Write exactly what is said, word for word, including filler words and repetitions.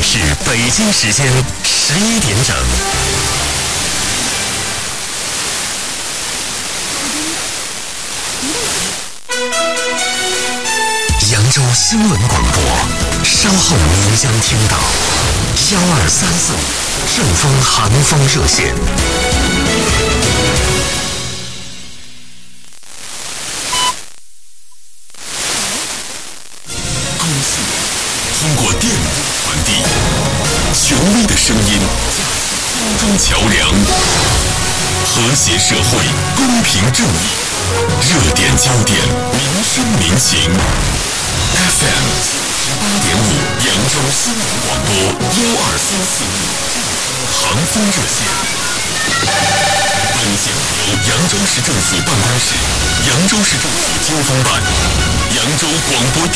是北京时间十一点整。扬州新闻广播，稍后您将听到幺二三四正风寒风热线。公信通过电波传递，权威的声音，空中桥梁，和谐社会，公平正义，热点焦点，民生民情。F M 十八点五，扬州新闻广播幺二三四寒风热线。本节目由扬州市政府办公室、扬州市政府经风办、扬州广播电